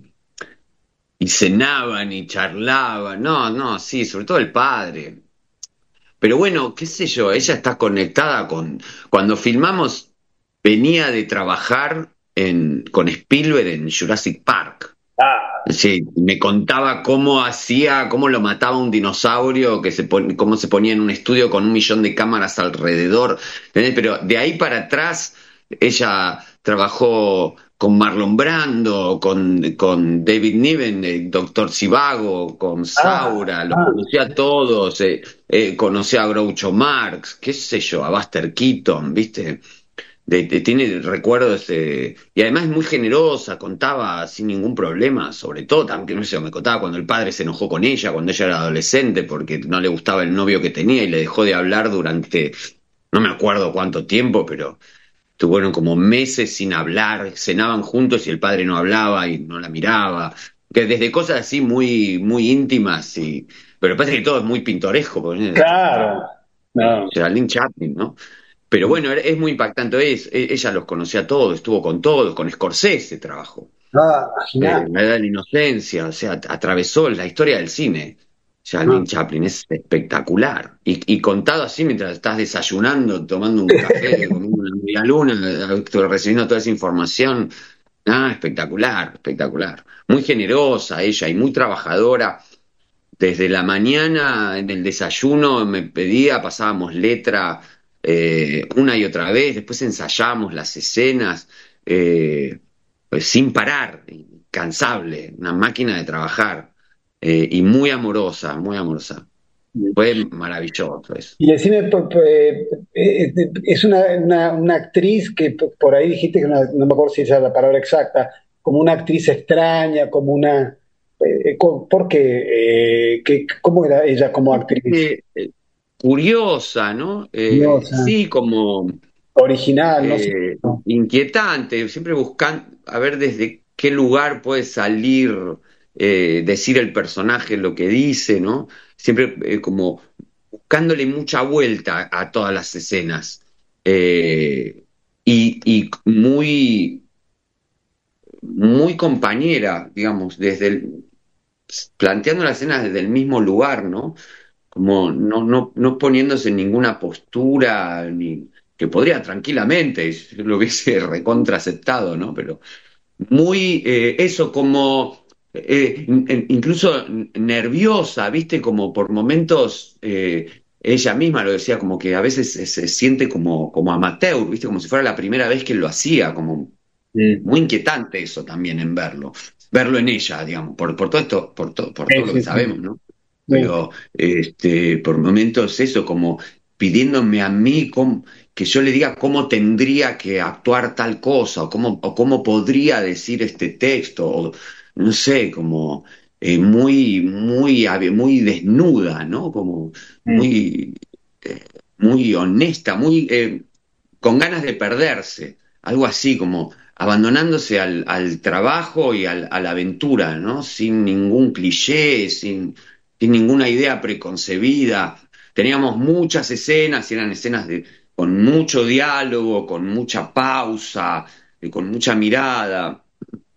F: y cenaban y charlaban. No, no, sí, sobre todo el padre. Pero bueno, qué sé yo, ella está conectada con... Cuando filmamos, venía de trabajar en, con Spielberg en Jurassic Park.
G: Ah.
F: Sí, me contaba cómo hacía, cómo lo mataba un dinosaurio, que se pon, cómo se ponía en un estudio con un millón de cámaras alrededor. ¿Entendés? Pero de ahí para atrás... Ella trabajó con Marlon Brando, con, con David Niven, el Doctor Zhivago, con Saura, ah, los ah. conocía a todos, eh, eh, conocía a Groucho Marx, qué sé yo, a Buster Keaton, ¿viste? De, de, tiene recuerdos, eh, y además es muy generosa, contaba sin ningún problema, sobre todo, también, no sé, me contaba cuando el padre se enojó con ella, cuando ella era adolescente, porque no le gustaba el novio que tenía y le dejó de hablar durante, no me acuerdo cuánto tiempo, pero... Tuvieron como meses sin hablar, cenaban juntos y el padre no hablaba y no la miraba, que desde cosas así muy muy íntimas, y pero parece que todo es muy pintoresco.
G: Claro. No.
F: Geraldine Chaplin, ¿no? Pero bueno, es muy impactante, es, ella los conocía a todos, estuvo con todos, con Scorsese trabajó.
G: Ah,
F: eh, la edad de la inocencia, o sea, atravesó la historia del cine. Geraldine ah. Chaplin es espectacular. Y, y contado así mientras estás desayunando, tomando un café, comiendo una media luna, recibiendo toda esa información. Ah, espectacular, espectacular. Muy generosa ella y muy trabajadora. Desde la mañana en el desayuno me pedía, pasábamos letra eh, una y otra vez, después ensayábamos las escenas eh, pues sin parar, incansable, una máquina de trabajar. Eh, y muy amorosa, muy amorosa. Fue maravilloso eso.
G: Y decime, es una, una, una actriz que por ahí dijiste, que no, no me acuerdo si esa es la palabra exacta, como una actriz extraña, como una... Eh, ¿Por qué? Eh, ¿qué? ¿Cómo era ella como actriz?
F: Eh, eh, curiosa, ¿no? Eh, curiosa. Sí, como...
G: Original, no
F: eh,
G: sé. No.
F: Inquietante, siempre buscando a ver desde qué lugar puede salir... Eh, decir el personaje lo que dice, ¿no? Siempre eh, como buscándole mucha vuelta a todas las escenas. Eh, y, y muy, muy compañera, digamos, desde el, planteando las escenas desde el mismo lugar, ¿no? Como no, no, no poniéndose en ninguna postura, ni, que podría tranquilamente, yo lo hubiese recontra aceptado, ¿no? Pero muy, eh, eso como, eh, in- incluso nerviosa, ¿viste? Como por momentos, eh, ella misma lo decía, como que a veces se, se siente como, como amateur, ¿viste? Como si fuera la primera vez que lo hacía, como
G: Mm.
F: muy inquietante eso también en verlo, verlo en ella, digamos, por, por todo esto, por, to- por
G: Sí,
F: todo lo que
G: sí, sí.
F: sabemos, ¿no?
G: Sí.
F: Pero este, por momentos eso, como pidiéndome a mí cómo- que yo le diga cómo tendría que actuar tal cosa, o cómo, o cómo podría decir este texto, o no sé, como eh, muy, muy, ave- muy desnuda, ¿no? Como
G: Mm.
F: muy, eh, muy honesta, muy eh, con ganas de perderse, algo así como abandonándose al, al trabajo y al- a la aventura, ¿no? Sin ningún cliché, sin, sin ninguna idea preconcebida. Teníamos muchas escenas, y eran escenas de, con mucho diálogo, con mucha pausa, eh, con mucha mirada.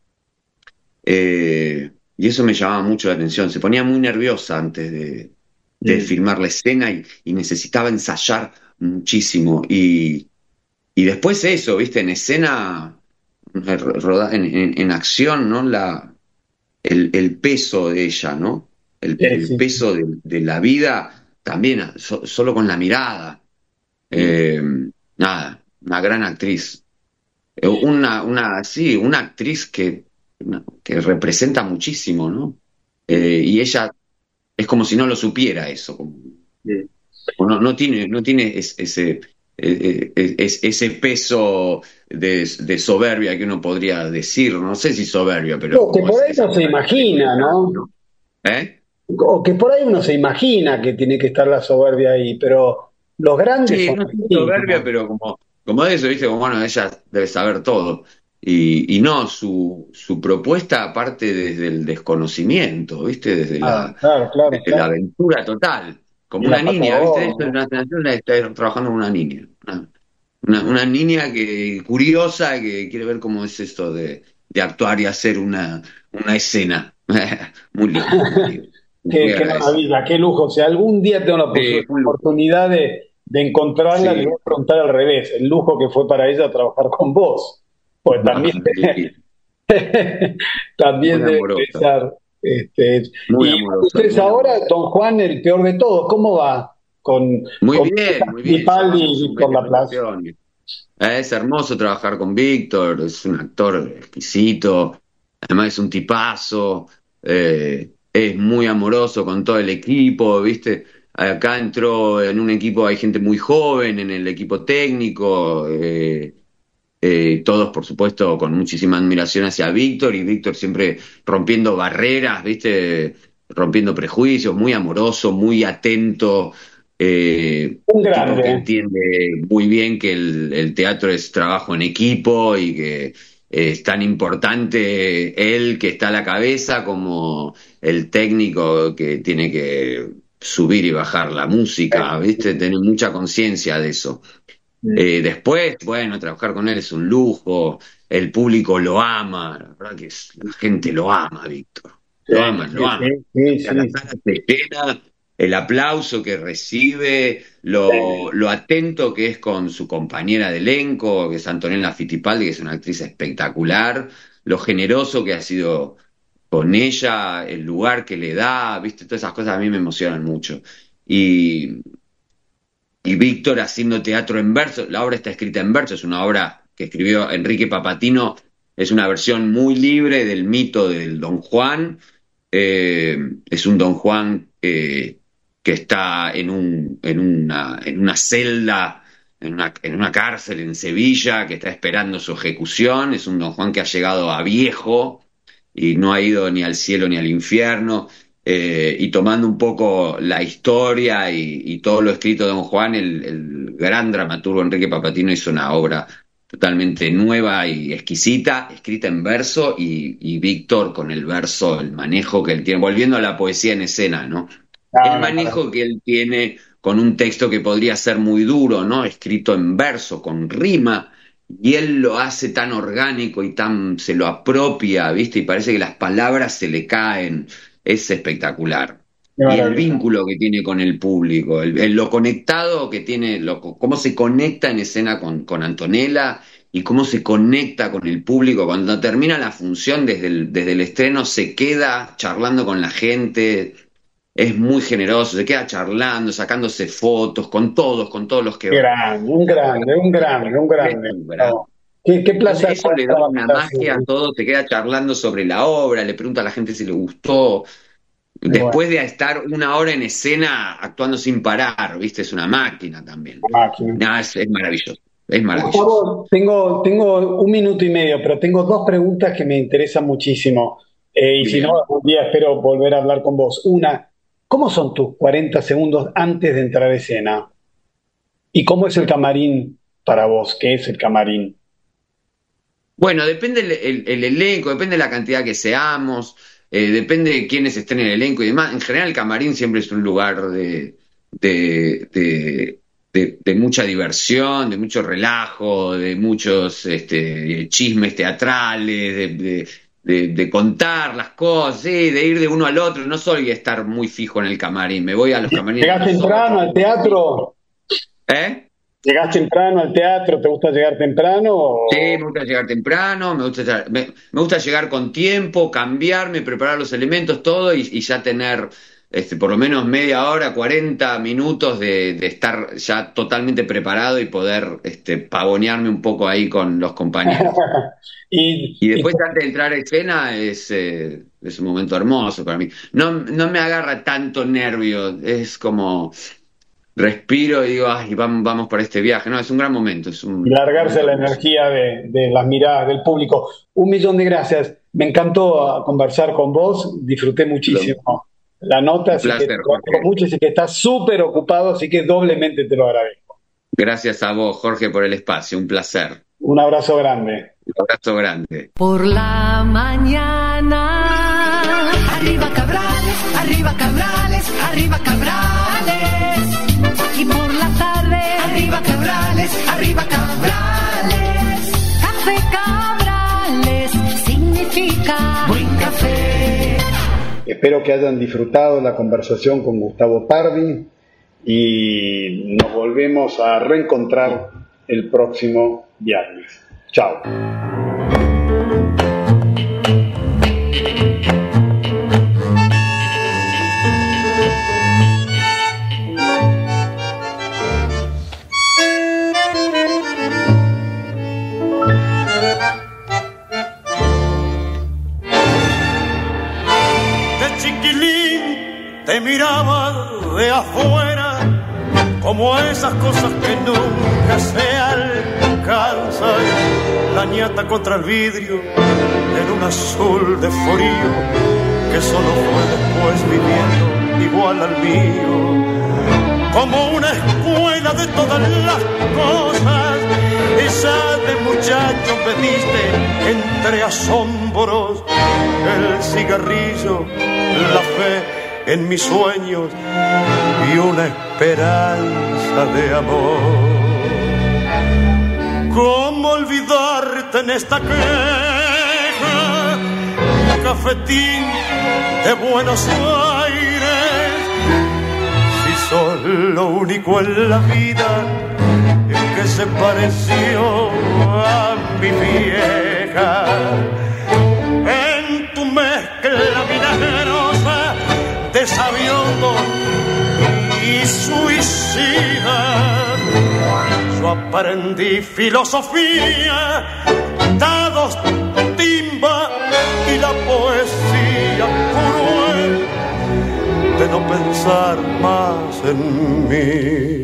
F: eh, y eso me llamaba mucho la atención. Se ponía muy nerviosa antes de, de
G: Mm.
F: filmar la escena y, y necesitaba ensayar muchísimo. Y, y después eso, viste, en escena, eh, roda- en, en- en acción, ¿no? La, el, el peso de ella, ¿no? El,
G: Sí,
F: el
G: sí.
F: peso de, de la vida también, so- solo con la mirada.
G: Mm.
F: Eh, nada, una gran actriz. Eh, Una, una, sí, una actriz que, una- que representa muchísimo, ¿no? Eh, y ella es como si no lo supiera eso, como-
G: Mm.
F: o no, no tiene, no tiene es- ese, eh, eh, es- ese peso de, de soberbia que uno podría decir, no sé si soberbia, pero
G: No, que
F: como
G: por
F: es-
G: ahí
F: esa
G: no se imagina,
F: seguridad,
G: ¿no?
F: ¿no? ¿Eh?
G: O que por ahí uno se imagina que tiene que estar la soberbia ahí, pero los grandes
F: Sí,
G: son
F: no es
G: así,
F: soberbia,
G: ¿no?
F: pero como, como eso, ¿viste? Como bueno, ella debe saber todo. Y, y no, su, su propuesta parte desde el desconocimiento, ¿viste? Desde
G: Ah,
F: la,
G: claro, claro,
F: desde la
G: claro.
F: aventura total.
G: Y
F: Como
G: en
F: una
G: la
F: niña, ¿viste? Esto es
G: Patagonia.
F: una sensación de estar trabajando con una niña. Una, una, una niña que curiosa, que quiere ver cómo es esto de, de actuar y hacer una, una escena. Muy lindo, muy lindo. Muy
G: Qué, qué
F: agradecido.
G: maravilla, qué lujo. Si algún día tengo la
F: Sí,
G: oportu-
F: fue un lujo.
G: oportunidad de, de encontrarla, le
F: Sí.
G: voy a preguntar al revés, el lujo que fue para ella trabajar con vos. Pues también,
F: Sí,
G: también
F: muy
G: debe
F: amorosa,
G: pensar. Este,
F: muy
G: y
F: amorosa,
G: ustedes
F: muy
G: ahora,
F: amorosa.
G: don Juan, el peor de todos, ¿cómo va con,
F: Muy
G: con
F: bien, muy bien,
G: Fittipaldi
F: llevamos
G: y
F: un mes
G: Víctor
F: de
G: Laplace?
F: relación. Eh, Es hermoso trabajar con Víctor, es un actor exquisito, además es un tipazo, eh, es muy amoroso con todo el equipo, ¿viste? Acá entró en un equipo, hay gente muy joven en el equipo técnico, eh, eh, todos por supuesto con muchísima admiración hacia Víctor y Víctor siempre rompiendo barreras, ¿viste? Rompiendo prejuicios, muy amoroso, muy atento, eh,
G: Un
F: tipo que
G: grande.
F: entiende muy bien que el, el teatro es trabajo en equipo y que eh, es tan importante él que está a la cabeza como el técnico que tiene que subir y bajar la música, ¿viste? Tener mucha conciencia de eso. Eh, después, bueno, trabajar con él es un lujo, el público lo ama, la verdad que es- la gente lo ama, Víctor,
G: Sí,
F: lo aman,
G: sí,
F: lo aman.
G: sí, sí,
F: A la
G: sí,
F: sala de escena, el aplauso que recibe, lo, lo atento que es con su compañera de elenco, que es Antonella Fittipaldi, que es una actriz espectacular, lo generoso que ha sido con ella, el lugar que le da, viste, todas esas cosas a mí me emocionan mucho. Y, y Víctor haciendo teatro en verso, la obra está escrita en verso, es una obra que escribió Enrique Papatino, es una versión muy libre del mito del Don Juan, eh, es un Don Juan eh, que está en, un, en, una, en una celda, en una, en una cárcel en Sevilla, que está esperando su ejecución, es un Don Juan que ha llegado a viejo y no ha ido ni al cielo ni al infierno, eh, y tomando un poco la historia y, y todo lo escrito de Don Juan, el, el gran dramaturgo Enrique Papatino hizo una obra totalmente nueva y exquisita, escrita en verso, y, y Víctor con el verso, el manejo que él tiene, volviendo a la poesía en escena, ¿no? El
G: Ah, no, para-
F: manejo que él tiene con un texto que podría ser muy duro, ¿no? Escrito en verso, con rima, y él lo hace tan orgánico y tan se lo apropia, ¿viste? Y parece que las palabras se le caen. Es espectacular. y el vínculo que tiene con el público, el, el- lo conectado que tiene, lo, cómo se conecta en escena con, con Antonella y cómo se conecta con el público. Cuando termina la función, desde el, desde el estreno, se queda charlando con la gente, es muy generoso, se queda charlando, sacándose fotos con todos, con todos los que
G: Grande, un grande, un grande, un grande. No. ¿Qué, qué placer?
F: Eso le da una magia a todo, te queda charlando sobre la obra, le pregunta a la gente si le gustó. Después de estar una hora en escena actuando sin parar, ¿viste? Es una máquina también.
G: Máquina.
F: No, es, es maravilloso, es maravilloso.
G: Por favor, tengo, tengo un minuto y medio, pero tengo dos preguntas que me interesan muchísimo. Eh, y si
F: Bien.
G: no, un día espero volver a hablar con vos. Una, ¿cómo son tus cuarenta segundos antes de entrar a escena? ¿Y cómo es el camarín para vos? ¿Qué es el camarín?
F: Bueno, depende el, el- el elenco, depende de la cantidad que seamos, eh, depende de quiénes estén en el elenco y demás. En general, el camarín siempre es un lugar de, de, de, de- de mucha diversión, de mucho relajo, de muchos este, chismes teatrales, de, de- de- de contar las cosas, sí, de ir de uno al otro. No soy de estar muy fijo en el camarín, me voy a los camarines.
G: ¿Llegás temprano al teatro?
F: ¿Eh?
G: ¿Llegás temprano al teatro? ¿Te gusta llegar temprano? o-
F: Sí, me gusta llegar temprano, me gusta, llegar- me, me gusta llegar con tiempo, cambiarme, preparar los elementos, todo y, y ya tener este, por lo menos media hora, cuarenta minutos de, de estar ya totalmente preparado y poder este, pavonearme un poco ahí con los compañeros.
G: y,
F: Y después, antes de entrar a escena, es, eh, es un momento hermoso para mí. No, no me agarra tanto nervio, es como respiro y digo, ay, vamos, vamos para este viaje. No, es un gran momento. Es un,
G: y largarse la
F: un-
G: energía de, de las miradas del público. Un millón de gracias. Me encantó ah, conversar con vos, disfruté muchísimo la nota,
F: Un
G: así
F: placer,
G: que te agradezco
F: Jorge.
G: mucho, así que estás súper ocupado, así que doblemente te lo agradezco.
F: Gracias a vos, Jorge, por el espacio. Un placer.
G: Un abrazo grande.
F: Un abrazo grande.
C: Por la mañana, arriba Cabrales, arriba Cabrales, arriba Cabrales. Y por la tarde, arriba Cabrales, arriba Cabrales. Café Cabrales significa buen café.
B: Espero que hayan disfrutado la conversación con Gustavo Pardi y nos volvemos a reencontrar el próximo viernes. Chao.
E: De chiquilín te miraba de afuera, como esas cosas que nunca se alcanzan. La ñata contra el vidrio en un azul de frío que solo fue después viviendo igual al mío. Como una escuela de todas las cosas, esa de muchacho me diste entre asombros, el cigarrillo, la fe en mis sueños y una esperanza de amor. ¿Cómo olvidarte en esta queja, cafetín de Buenos Aires? Si sos lo único en la vida que se pareció a mi vieja. En tu mezcla milagrosa de sabiondo y suicida, yo aprendí filosofía, dados, timba y la poesía cruel de no pensar más en mí.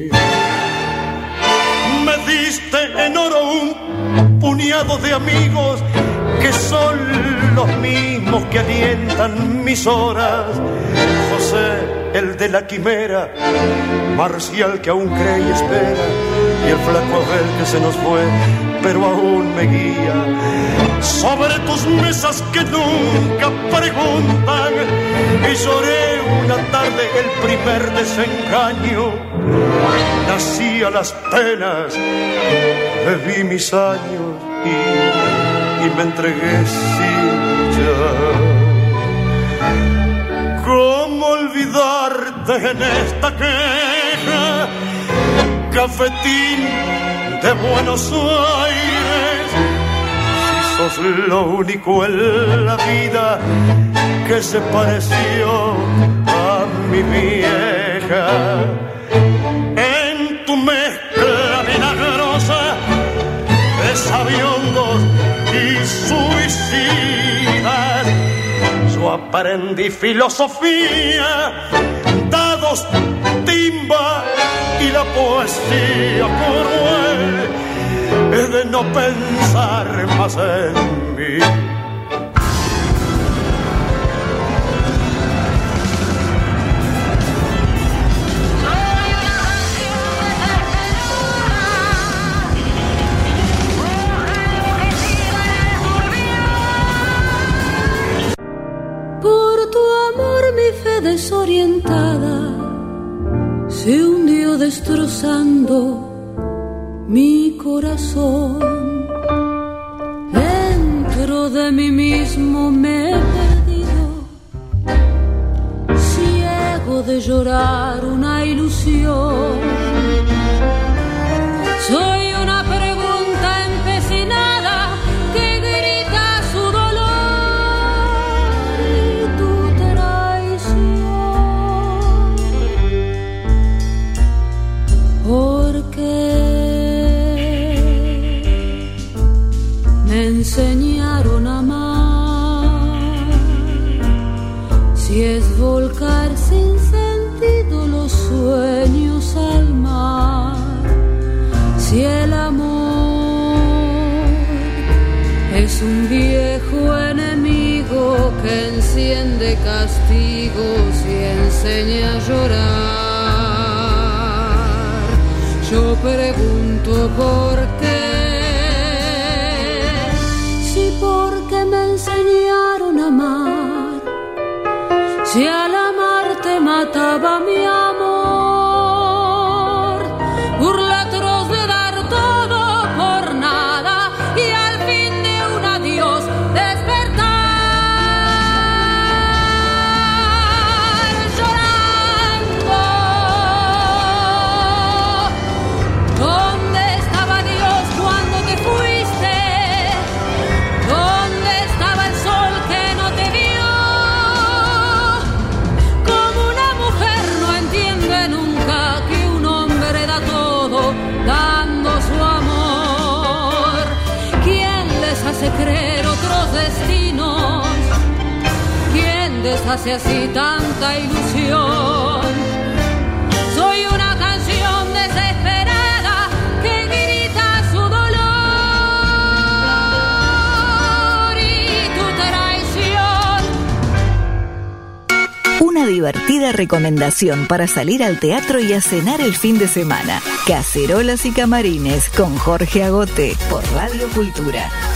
E: Me diste en oro un puñado de amigos que son los mismos que alientan mis horas. José, el de la quimera, Marcial que aún cree y espera, y el flaco Abel que se nos fue, pero aún me guía. Sobre tus mesas que nunca preguntan, y lloré una tarde el primer desengaño. Nací a las penas, bebí mis años y, y me entregué sin ya. ¿Cómo olvidar cantante en esta queja, cafetín de Buenos Aires. Si sos lo único en la vida que se pareció a mi vieja, en tu mezcla milagrosa de sabiondos y suicidas, yo aprendí filosofía, dados, timba y la poesía cruel es de no pensar más en mí.
I: Desorientada se hundió destrozando mi corazón. Dentro de mí mismo me he perdido, ciego de llorar una ilusión. Soy una pregunta empecinada que grita su dolor y tu traición. ¿Por qué me enseñaron a amar? Si es volcar sin sentido los sueños al mar, si el amor es un viejo enemigo que enciende castigos y enseña a llorar, yo pregunto por qué. Si porque me enseñaron a amar, si al amar te mataba mi amor, burla atroz de dar todo por nada y al fin de un adiós despertar llorando. ¿Dónde estaba Dios cuando te fuiste? ¿Dónde estaba el sol que no te vio? Como una mujer no entiende nunca que un hombre da todo dando su amor. ¿Quién les hace creer otros destinos? ¿Quién deshace así tanta ilusión? Soy una canción desesperada que grita su dolor y tu traición.
A: Una divertida recomendación para salir al teatro y a cenar el fin de semana. Cacerolas y camarines con Jorge Agote por Radio Cultura.